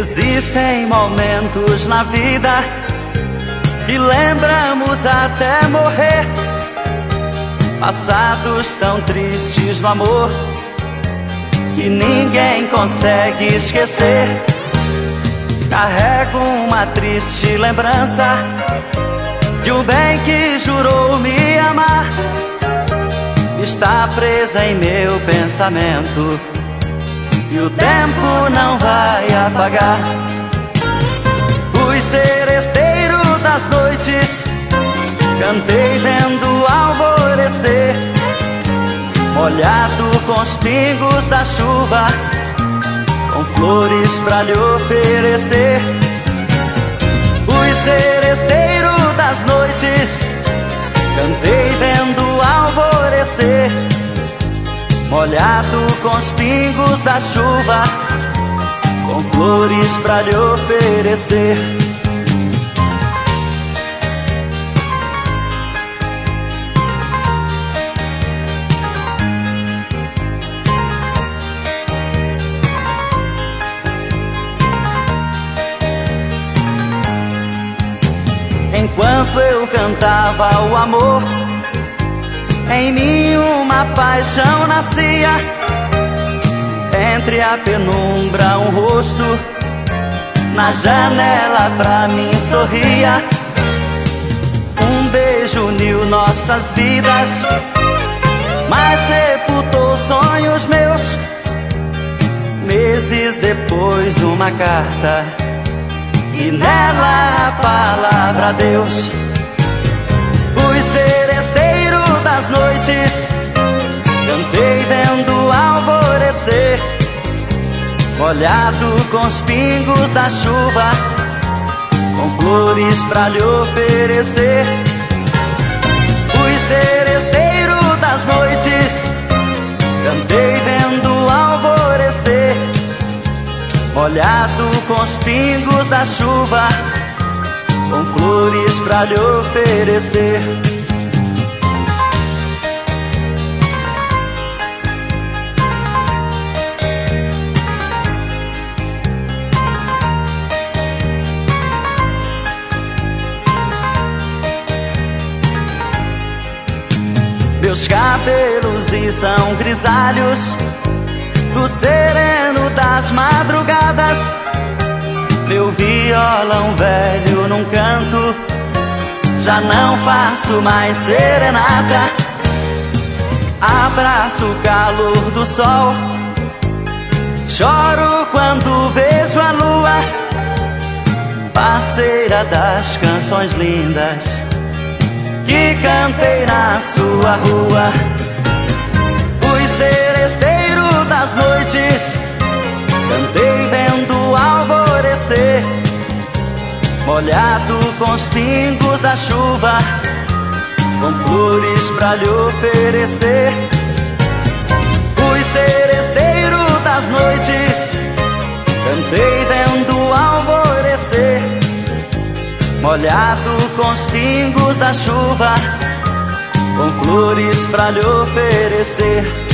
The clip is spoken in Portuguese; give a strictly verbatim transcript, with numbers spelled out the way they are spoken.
Existem momentos na vida que lembramos até morrer, passados tão tristes no amor que ninguém consegue esquecer. Carrego uma triste lembrança de um bem que jurou me amar. Está presa em meu pensamento e o tempo não vai apagar. Fui seresteiro das noites, cantei vendo o alvorecer, molhado com os pingos da chuva, com flores pra lhe oferecer. Fui seresteiro das noites, cantei vendo o alvorecer, molhado com os pingos da chuva, com flores pra lhe oferecer. Enquanto eu cantava o amor, em mim uma paixão nascia. Entre a penumbra um rosto na janela pra mim sorria. Um beijo uniu nossas vidas, mas sepultou sonhos meus. Meses depois uma carta e nela a palavra Deus. Fui seresteiro das noites, cantei vendo o alvorecer, molhado com os pingos da chuva, com flores pra lhe oferecer. Fui seresteiro das noites, cantei vendo o alvorecer, molhado com os pingos da chuva, com flores pra lhe oferecer. Meus cabelos estão grisalhos do sereno das madrugadas. Meu violão velho num canto, já não faço mais serenata. Abraço o calor do sol, choro quando vejo a lua, parceira das canções lindas que cantei na sua rua. Fui seresteiro das noites, cantei vendo o alvorecer, molhado com os pingos da chuva, com flores pra lhe oferecer. Fui seresteiro das noites, cantei vendo o alvorecer, molhado com os pingos da chuva, com flores pra lhe oferecer.